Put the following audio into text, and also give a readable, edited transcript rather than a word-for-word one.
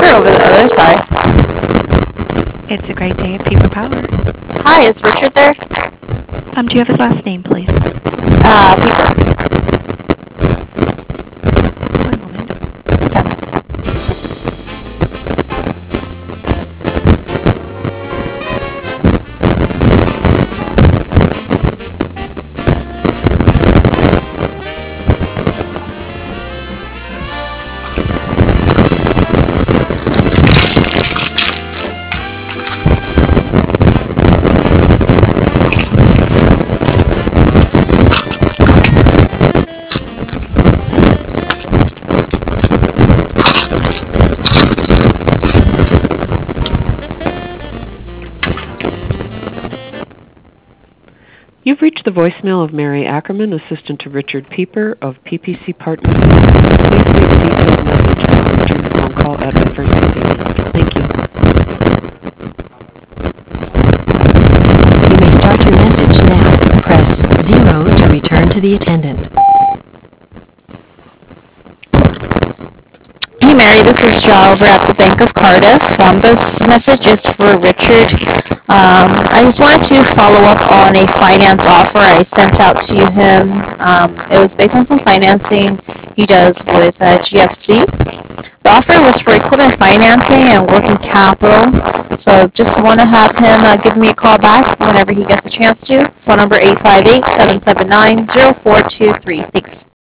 over the other side. It's a great day at People Power. Hi, is Richard there? Do you have his last name, please? Peeper. One moment. You've reached the voicemail of Mary Ackerman, assistant to Richard Pieper of PPC Partners. Please leave a detailed message and return the phone call at the first beginning. Thank you. You may start your message now. Press 0 to return to the attendant. Hey Mary, this is Jo over at the Bank of Cardiff. This message is for Richard. I just wanted to follow up on a finance offer I sent out to him. It was based on some financing he does with GFC. The offer was for equipment financing and working capital. So just want to have him give me a call back whenever he gets a chance to. Phone number 858-779-0423. Thanks.